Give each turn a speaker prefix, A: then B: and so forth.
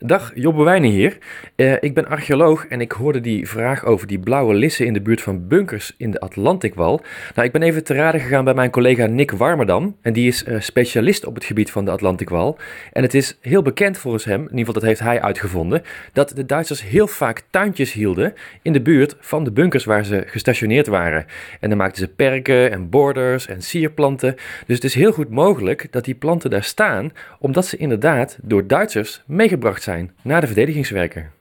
A: Dag, Jobbe Wijnen hier. Ik ben archeoloog en ik hoorde die vraag over die blauwe lissen in de buurt van bunkers in de Atlantikwal. Nou, ik ben even te raden gegaan bij mijn collega Nick Warmerdam en die is specialist op het gebied van de Atlantikwal. En het is heel bekend volgens hem, in ieder geval dat heeft hij uitgevonden, dat de Duitsers heel vaak tuintjes hielden in de buurt van de bunkers waar ze gestationeerd waren. En dan maakten ze perken en borders en sierplanten. Dus het is heel goed mogelijk dat die planten daar staan, omdat ze inderdaad door Duitsers meegebracht zijn naar de verdedigingswerken.